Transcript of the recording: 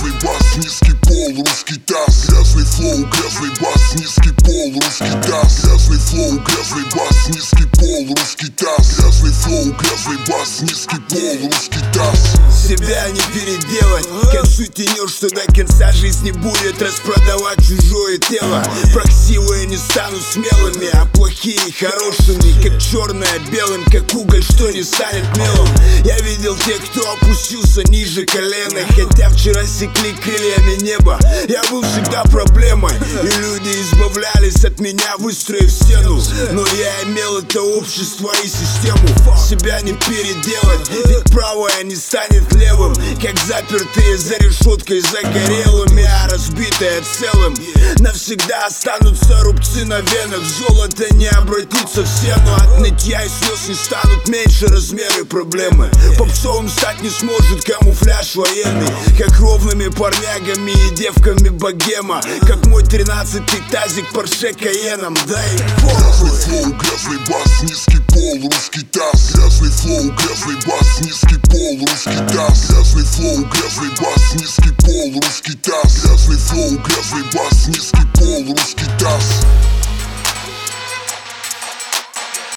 грязный бас, низкий пол, русский таз. Грязный флоу, грязный бас, низкий пол, русский таз. Грязный флоу, грязный бас, низкий пол, русский таз. Грязный флоу, грязный бас, низкий пол, русский таз. Себя не переделать, как сутенер, что до конца жизни будет распродавать чужое тело. Плаксивые не станут смелыми, а плохие хорошими, как черное белым, как уголь, что не станет мелом. Я видел тех, кто опустился ниже колена, хотя вчера секли крыльями небо. Я был всегда проблемой, и люди избавлялись от меня, выстроив стену. Но я имел это общество и систему. Себя не переделать, ведь правое не станет левым, как запертые за решеткой загорелыми, а разбитые целым. Навсегда останутся рубцы на венах, золото не обратится в сену. От нытья и слез не станут меньше размеры проблемы. Попсовым стать не сможет камуфляж военный, как ровными парнягами и девками богема, как мой 13-й тазик Порше Каеном. Дай грязный флоу, грязный бас, низкий пол, русский таз. Грязный флоу, грязный бас, низкий пол, русский таз. Грязный флоу, грязный бас, низкий пол, русский таз. Грязный флоу, грязный бас, низкий пол, русский